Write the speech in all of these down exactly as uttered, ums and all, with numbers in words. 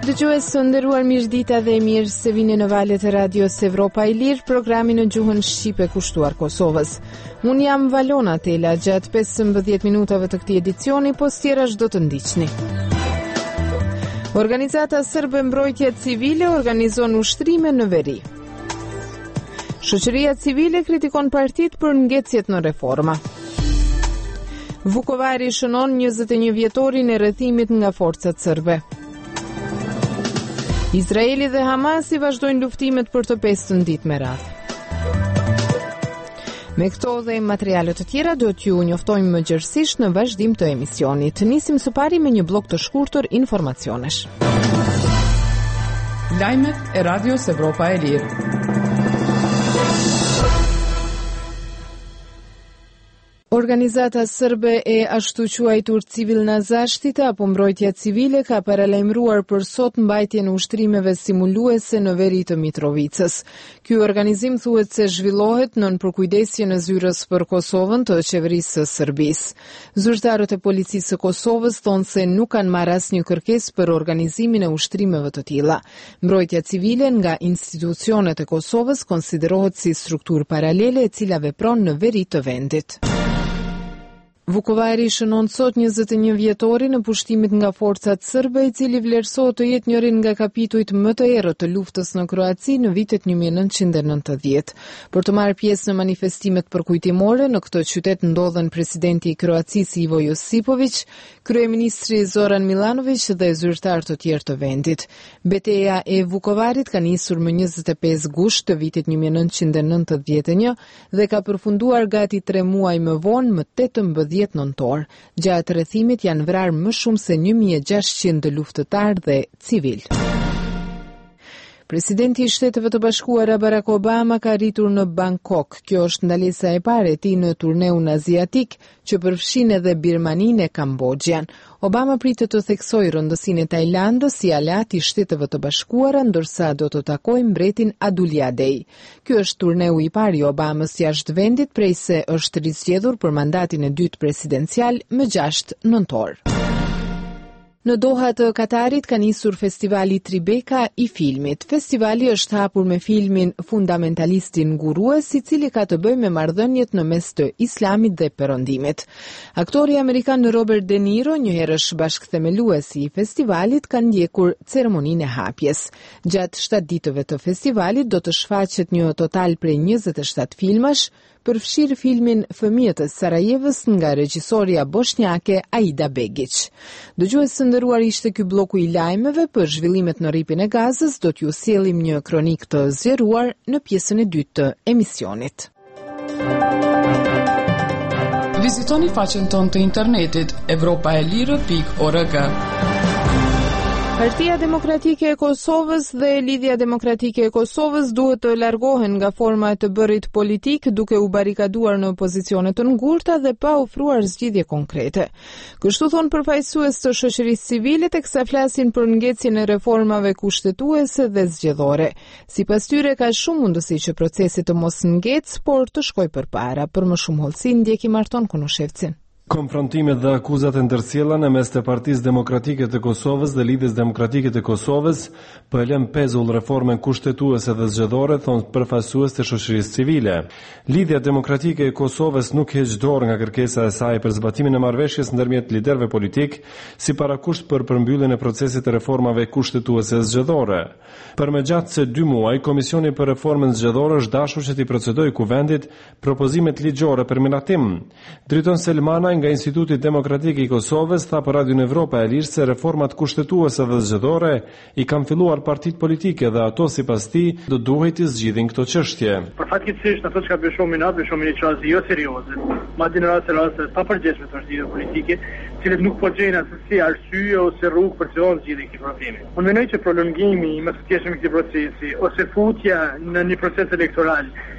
Dëgjues të nderuar, mirëdita dhe mirë se vini në valët e radios Evropa e Lirë, programi në gjuhën shqipe kushtuar Kosovës. Unë jam Valona Tela, gjatë pesëmbëdhjetë minutave të këtij edicioni, po tjerash do të ndiqni. Organizata Serbe Mbrojtje Civile organizon ushtrime në veri. Shoqëria civile kritikon partitë për ngecjet në reforma. Vukovari shënon njëzet e një vjetorin e rrethimit nga forcat serbe. Izraeli dhe Hamasi vazhdojnë luftimet për të pesën ditë me radhë. Me këto dhe materialet të tjera do t'ju njoftojmë më gjërësisht në vazhdim të emisionit. Nisim së pari me një blok të shkurtër informacionesh. Lajmet e Radios Evropa e Lirë. Organizata serbe e ashtu quajtur Civil na Zaštita apo mbrojtja civile ka paralajmëruar për sot mbajtjen e ushtrimeve simuluese në veri të Mitrovicës. Ky organizim thuhet se zhvillohet nën përkujdesjen e zyrës për Kosovën të qeverisë së Serbisë. Zyrtarët e policisë së Kosovës thonë se nuk kanë marrë asnjë kërkesë për organizimin e ushtrimeve të tilla. Mbrojtja civile nga institucionet e Kosovës konsiderohet si strukturë paralele e cila vepron në veri të vendit. Vukovari shënon sot njëzet e një vjetori në pushtimit nga forcat serbe, i cili vlerësohet të jetë njërin nga kapitujt më të errët të luftës në Kroaci në vitet një mijë e nëntëqind e nëntëdhjetë. Për të marrë pjesë në manifestimet përkujtimore, në këtë qytet ndodhen presidenti i Kroacisë Ivo Josipović, kryeministri Zoran Milanović dhe zyrtar të tjerë të vendit. Betejë e Vukovarit ka nisur më njëzet e pesë gusht të vitit një mijë e nëntëqind e nëntëdhjetë e një dhe ka përfunduar gati tre muaj më vonë më tetëmbëdhjetë nëntor. Gjatë rrethimit janë vrarë më shumë se një mijë e gjashtëqind luftëtar dhe civil. Presidenti i Shteteve të Bashkuara Barack Obama ka arritur në Bangkok. Kjo është ndalesa e parë e tij në turneun aziatik, që përfshin edhe Birmaninë e Kambodgjën. Obama pritet të theksojë rëndësinë e Tajlandës si aleat i Shteteve të Bashkuara, ndërsa do të takojë mbretin Adulyadej. Ky është turneu i parë i Obamës jashtë vendit prej se është rizgjedhur për mandatin e dytë presidencial më gjashtë nëntor. Në Doha të Katarit ka nisur festivali Tribeka i filmit. Festivali është hapur me filmin Fundamentalistin Ngurues, i cili ka të bëjë me marrëdhëniet në mes të Islamit dhe Perëndimit. Aktori amerikan Robert De Niro, një herësh bashkëthemeluesi i festivalit, ka ndjekur ceremoninë e hapjes. Gjatë shtatë ditëve të festivalit do të shfaqet një total prej njëzet e shtatë filmash, përfshirë filmin Fëmijët e Sarajevës nga regjisorja bosnjake Aida Begic. Dëgjues të nderuar, ishte ky bloku i lajmeve. Për zhvillimet në rripin e Gazës do t'ju sjellim një kronik të zgjeruar në pjesën e dytë të emisionit. Vizitoni faqen tonë të internetit evropa e lirë pikë org. Partia Demokratike e Kosovës dhe Lidhja Demokratike e Kosovës duhet të largohen nga forma e të bërit politik, duke u barikaduar në pozicione të ngurta dhe pa ofruar zgjidhje konkrete. Kështu thon përfaqësues të shoqërisë civile, teksa flasin për ngecjen e reformave kushtetuese dhe zgjedhore. Sipas tyre ka shumë mundësi që procesi të mos ngecë, por të shkojë përpara. Për më shumë hollësi ndjekim Arton Kunushevcin. Konfrontimet dhe akuzat e ndërcjella në mes të Partisë Demokratike të Kosovës dhe Lidhjes Demokratike të Kosovës po e lën pezull reformën kushtetuese dhe zgjedhore, thon përfaqësues të shoqërisë civile. Lidhja Demokratike e Kosovës nuk heq dorë nga kërkesa e saj për zbatimin e marrëveshjes ndërmjet liderëve politik si parakusht për përmbylljen e procesit të reformave kushtetuese zgjedhore. Për më gjatë se dy muaj, Komisioni për Reformën Zgjedhore është dashur që t'i procedojë kuvendit propozimet ligjore për miratim. Driton Selmana nga Instituti Demokratik i Kosovës tha për Radion Evropa e Lirë se reformat kushtetuese dhe zgjedhore i kanë filluar partitë politike dhe ato sipas tij do duhet të zgjidhin këto çështje. Përfatkeqësisht ato që bëshomin atë bëshomin një çështje jo serioze, madje në raste raste pa përgjithshme të zgjidhjeve politike, të cilët nuk po gjejnë as si arsye ose rrugë për të zgjidhur këtë problem. Unë mendoj që prolongimi i mësë i këtij procesi ose futja në një proces elektoral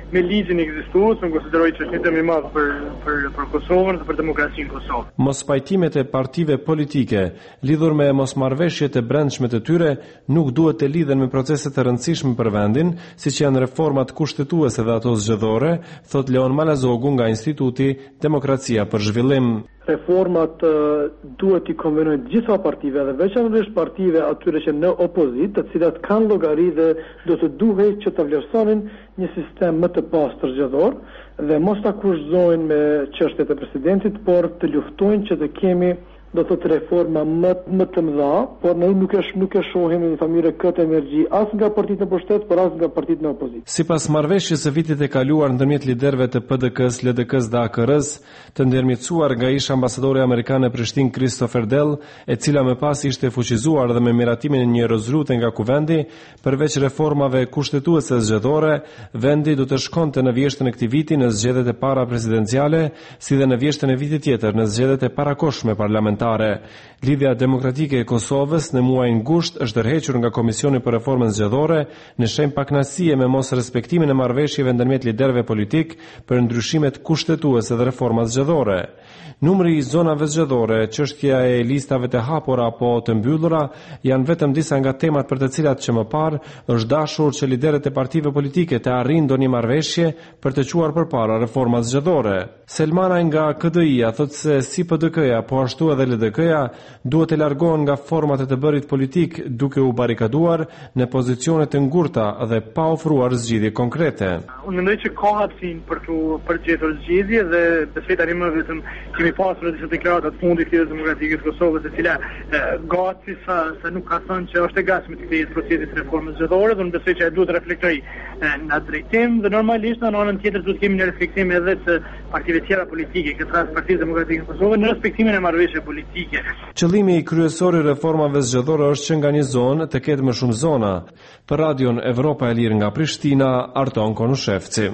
me ligjin ekzistues, unë konsideroj që është një temë i madh për për për Kosovën dhe për demokracinë në Kosovë. Mos pajtimet e partive politike lidhur me mosmarrveshjet e brendshme të tyre nuk duhet të lidhen me procese të rëndësishme për vendin, siç janë reformat kushtetuese dhe ato zgjedhore, thot Leon Malazogu nga Instituti Demokracia për Zhvillim. Reformat uh, duhet i konvenojnë gjitha partive dhe veçanërisht partive atyre që në opozit, të cilat kanë llogari dhe do të duhet që të vlerësonin një sistem më të pastër zgjedhor dhe mos ta kurrëzojnë me çështjet e presidentit, por të luftojnë që të kemi do të të reforma më, më të mëdha, por ne nuk e nuk e shohim në familje këtë energji as nga partitë në pushtet, por as nga partitë në opozitë. Sipas marrëveshjes së vitit e kaluar ndërmjet liderëve të P D K-s, L D K-s dhe A K R-s, të ndërmjetësuar nga ish ambasadori amerikan në Prishtinë Christopher Dell, e cila më pas ishte fuqizuar dhe me miratimin e një rozrute nga kuvendi, përveç reformave kushtetuese zgjedhore, vendi do të shkonte në vjeshtën e këtij viti në zgjedhjet e para presidenciale, si dhe në vjeshtën e vitit tjetër në zgjedhjet e parakohshme parlamentare. Lidhja Demokratike e Kosovës në muajin gusht është tërhequr nga Komisioni për Reformën Zgjedhore në shenjë pakënaqësie me mos respektimin e marrëveshjeve ndërmjet liderëve politik për ndryshimet kushtetuese dhe reformat zgjedhore. Numri i zonave zgjedhore, çështja e listave të hapura apo të mbyllura janë vetëm disa nga temat për të cilat që më parë është dashur që liderët e partive politike të arrijnë ndonjë marrëveshje për të quar përpara reformat zgjedhore. Selmana nga K D I-ja thotë se si P D K-ja, po ashtu edhe L D K-ja duhet të largohen nga format e të bërit politik duke u barikaduar në pozicione të ngurta dhe pa ofruar zgjidhje konkrete. Unë mendoj që ka hapësinë për të përgjetur zgjidhje dhe besoj tani më vetëm kemi pasur në disa deklarata të fundit të Demokratikës së Kosovës, e cila gati sa sa nuk ka thënë që është e gatshme të kthejë procesit të reformës zgjedhore, dhe unë besoj që ai duhet të reflektojë në atë drejtim dhe normalisht në anën tjetër duhet kemi një reflektim edhe të partive tjera politike, këtë rast Partisë Demokratike të Kosovës, në respektimin e marrëveshjeve politike. Qëllimi i kryesor i reformave zgjedhore është që nga një zonë të ketë më shumë zona. Për Radion Evropa e Lirë nga Prishtina, Arton Konushevci.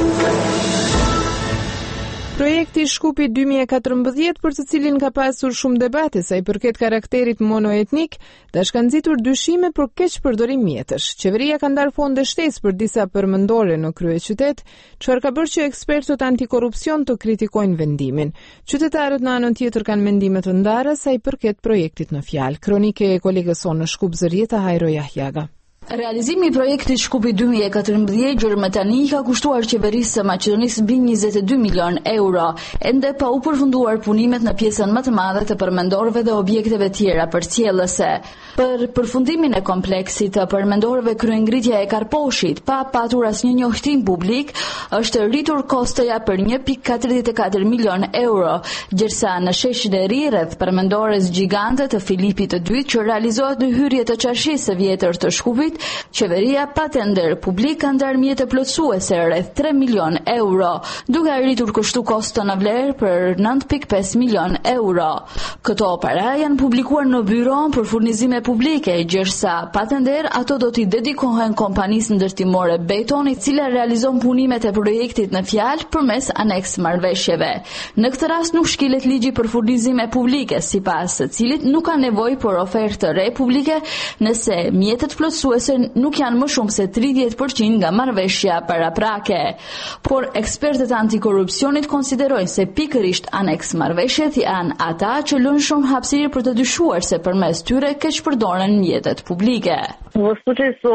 Projekti Shkupi dy mijë e katërmbëdhjetë, për të cilin ka pasur shumë debate sa i përket karakterit monoetnik, tash ka nxitur dyshime për keq përdorim mjetësh. Qeveria ka ndarë fonde shtesë për disa përmendore në kryeqytet, çfarë ka bërë që ekspertët antikorrupsion të kritikojnë vendimin. Qytetarët në anën tjetër kanë mendime të ndara sa i përket projektit në fjalë. Kronike e kolegës sonë në Shkup Zërieta, Hajro Jahjaga. Realizimi i projektit Shkupi dy mijë e katërmbëdhjetë gjërë më tani ka kushtuar qeverisë së Maqedonisë mbi njëzet e dy milion euro, ende pa u përfunduar punimet në pjesën më të madhe të përmendorëve dhe objekteve tjera përcjellëse. Për përfundimin e kompleksit të përmendorëve kryengritja e Karposhit, pa patur asnjë njohtim publik, është rritur kostoja për një pikë katërdhjetë e katër milion euro, gjërsa në sheshin e ri rreth përmendores gjigante të Filipit të dytë që realizohet në hyrje të çarshisë së vjetër të Shkupit, qeveria pa tender publik ka ndarë mjete plotësuese rreth tre milion euro, duke arritur kështu kosto në vlerë për nëntë pikë pesë milion euro. Këto para janë publikuar në byron për furnizime publike, gjërsa pa tender ato do t'i dedikohen kompanisë ndërtimore Beton, i cila realizon punimet e projektit në fjalë përmes aneks marrëveshjeve. Në këtë rast nuk shkilet ligji për furnizime publike, sipas së cilit nuk ka nevojë për ofertë të re publike nëse mjetet plotësuese nuk janë më shumë se tridhjetë përqind nga marrëveshja paraprake. Por ekspertët antikorrupsionit konsiderojnë se pikërisht aneks marrëveshjet janë ata që lënë shumë hapësirë për të dyshuar se përmes tyre keq përdoren mjetet publike. Во случай со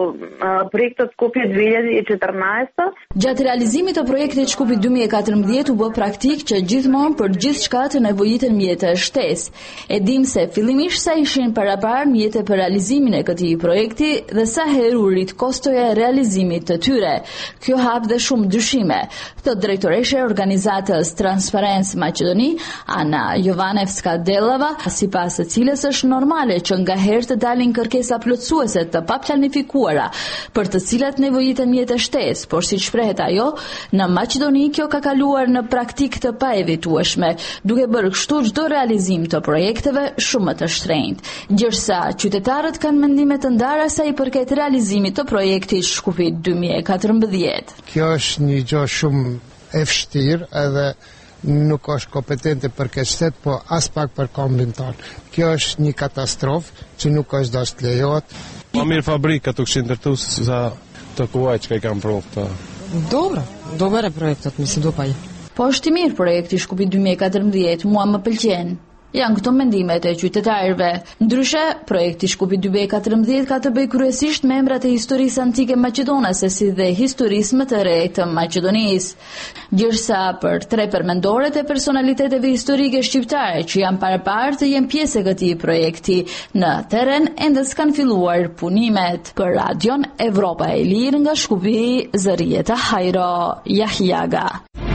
проектот Скопје две илјади и четрнаесетта, gjatë realizimit të projektit Shkupi dy mijë e katërmbëdhjetë u bë praktik që gjithmonë për gjithçka të nevojiten mjete shtesë. E dim se fillimisht sa ishin parapar mjete për realizimin e këtij projekti dhe sa herë u rrit kostoja e realizimit të tyre. Kjo hap dhe shumë dyshime, thot drejtoresha e organizatës Transparency Maqedoni, Ana Jovanevska Dellava, sipas së cilës është normale që nga herë të dalin kërkesa plotësuese të paplanifikuara, për të cilat nevojiten mjete shtesë, por si shprehet ajo, në Maqedoni kjo ka kaluar në praktik të paevitueshme, duke bërë kështu çdo realizim të projekteve shumë më të shtrenjtë. Gjërsa qytetarët kanë mendime të ndara sa i përket realizimit të projektit Shkupi dy mijë e katërmbëdhjetë. Kjo është një gjë shumë e vështirë edhe nuk është kompetente për këtë shtet, po as pak për kombin tonë. Kjo është një katastrofë që nuk është dashur të lejohet. Ma mirë fabrika të këshin ndërtu sa të kuaj që ka i kam provë këta. Dobro, dobar je projektot, mi se dopaja. Po është i mirë projekti Shkupi dy mijë e katërmbëdhjetë, mua më pëlqen. Janë këto mendimet e qytetarëve. Ndryshe, projekti Shkupi dy mijë e katërmbëdhjetë ka të bëjë kryesisht me emrat e historisë antike maqedonase si dhe historisë më të re të Maqedonisë. Gjithsa për tre përmendoret e personaliteteve historike shqiptare që janë parapar të jenë pjesë e këtij projekti, në terren ende s'kan filluar punimet. Për Radion Evropa e Lirë nga Shkupi, Zërieta Hajro, Jahjaga.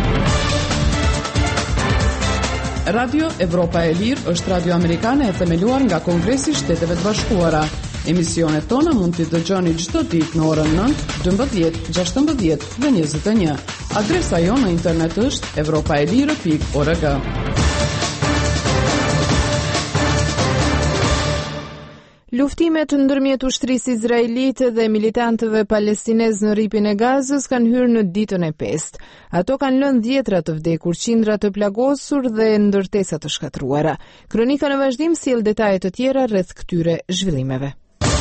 Radio Evropa e Lirë është radio amerikane e themeluar nga Kongresi i Shteteve të Bashkuara. Emisionet tona mund t'i dëgjoni çdo ditë në orën nëntë, dymbëdhjetë, gjashtëmbëdhjetë dhe njëzet e një. Adresa jonë në internet është evropaelire pikë org. Luftimet ndërmjet ushtrisë izraelite dhe militantëve palestinez në ripin e Gazës kanë hyrë në ditën e pestë. Ato kanë lënë dhjetra të vdekur, qindra të plagosur dhe ndërtesa të shkatruara. Kronika në vazhdim sjell detaje të tjera rreth këtyre zhvillimeve.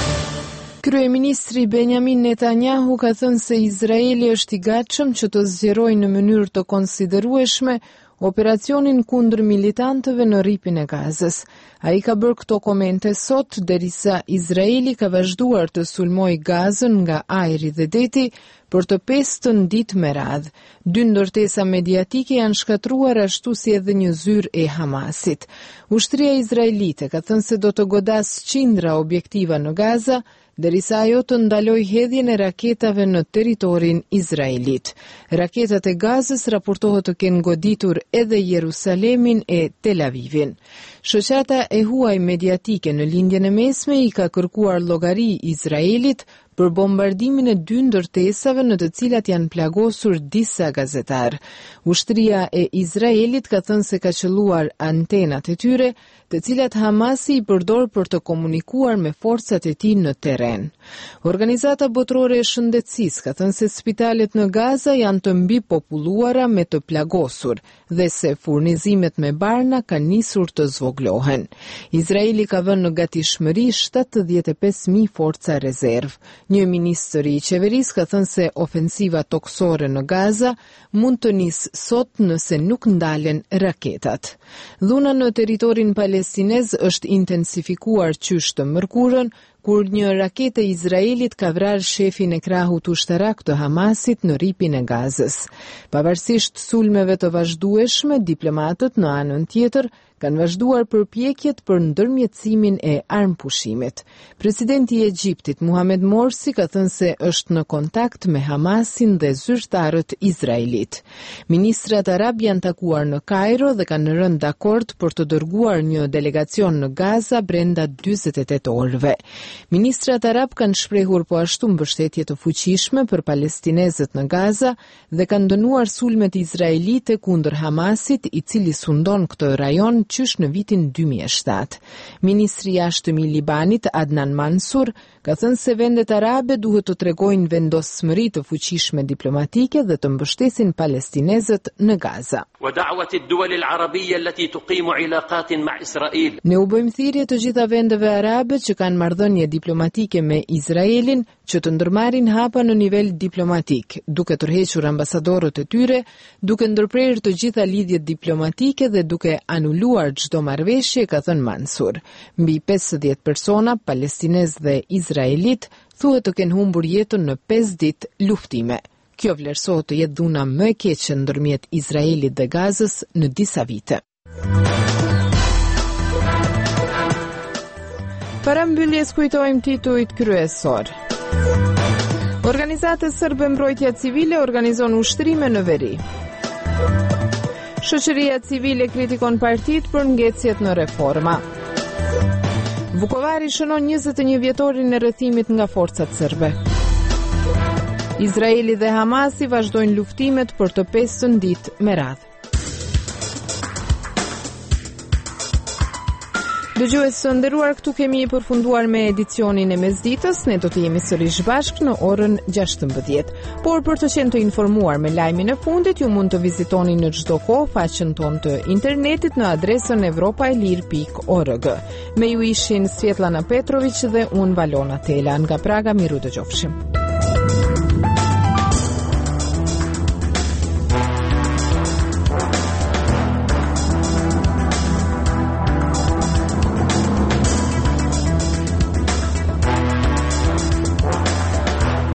Kryeministri Benjamin Netanyahu ka thënë se Izraeli është i gatshëm që të zgjerojë në mënyrë të konsiderueshme operacionin kundër militantëve në ripin e Gazës. Ai ka bërë këto komente sot derisa Izraeli ka vazhduar të sulmojë Gazën nga ajri dhe deti për të pestën ditë me radhë. Dy ndërtesa mediatike janë shkatruar ashtu si edhe një zyrë e Hamasit. Ushtria izraelite ka thënë se do të godasë qindra objektiva në Gaza, derisa ajo të ndaloj hedhjen e raketave në teritorin izraelit. Raketat e Gazës raportohet të kenë goditur edhe Jerusalemin e Tel Avivin. Shoqata e huaj mediatike në lindjen e mesme i ka kërkuar llogari Izraelit për bombardimin e dy ndërtesave në të cilat janë plagosur disa gazetar. Ushtria e Izraelit ka thënë se ka qelluar antenat e tyre, të cilat Hamasi i përdor për të komunikuar me forcat e tij në terren. Organizata botërore e shëndetësisë ka thënë se spitalet në Gaza janë të mbipopulluara me të plagosur dhe se furnizimet me barna kanë nisur të zvoglohen. Izraeli ka vënë në gatishmëri shtatëdhjetë e pesë mijë forca rezervë. Një ministër i qeverisë ka thënë se ofensiva toksore në Gaza mund të nisë sot nëse nuk ndalen raketat. Dhuna në territorin palestinez është intensifikuar qysh të mërkurën, kur një raketë e Izraelit ka vrarë shefin e krahut ushtarak të Hamasit në ripin e Gazës. Pavarësisht sulmeve të vazhdueshme, diplomatët në anën tjetër kanë vazhduar përpjekjet për ndërmjetësimin e armpushimit. Presidenti i Egjiptit Muhamet Morsi ka thënë se është në kontakt me Hamasin dhe zyrtarët izraelit. Ministrat arab janë takuar në Kairo dhe kanë rënë dakord për të dërguar një delegacion në Gaza brenda dyzet e tetë orëve. Ministrat arab kanë shprehur po ashtu mbështetje të fuqishme për palestinezët në Gaza dhe kanë dënuar sulmet izraelite kundër Hamasit, i cili sundon këtë rajon qysh në vitin dy mijë e shtatë. Ministri i jashtëm i Libanit Adnan Mansur ka thënë se vendet arabe duhet të tregojnë vendosmëri të fuqishme diplomatike dhe të mbështesin palestinezët në Gaza. Ne u bëjmë thirrje të gjitha vendeve arabe që kanë marrëdhënie diplomatike me Izraelin që të ndërmarrin hapa në nivel diplomatik, duke tërhequr ambasadorët e tyre, duke ndërprerë të gjitha lidhjet diplomatike dhe duke anuluar çdo marrëveshje, ka thënë Mansur. Mbi pesëdhjetë persona, palestinez dhe izraelit, thuhet të kenë humbur jetën në pesë ditë luftime. Kjo vlerësohet të jetë dhuna më e keqe ndërmjet Izraelit dhe Gazës në disa vite. Para mbylljes kujtojmë titujt kryesor. Organizata Serbe Mbrojtja Civile organizon ushtrime në veri. Shoqëria civile kritikon partitë për ngecjet në reforma. Vukovari shënon njëzet e një vjetorin e rrethimit nga forcat serbe. Izraeli dhe Hamasi vazhdojnë luftimet për të pestën ditë me radhë. Dëgjues të nderuar, këtu kemi përfunduar me edicionin e mesditës. Ne do të jemi sërish bashkë në orën gjashtëmbëdhjetë. Por për të qenë të informuar me lajmin e fundit, ju mund të vizitoni në çdo kohë faqen tonë të internetit në adresën evropaelir pikë org. Me ju ishin Svetlana Petrović dhe unë Valona Tela. Nga Praga, miru dëgjofshim.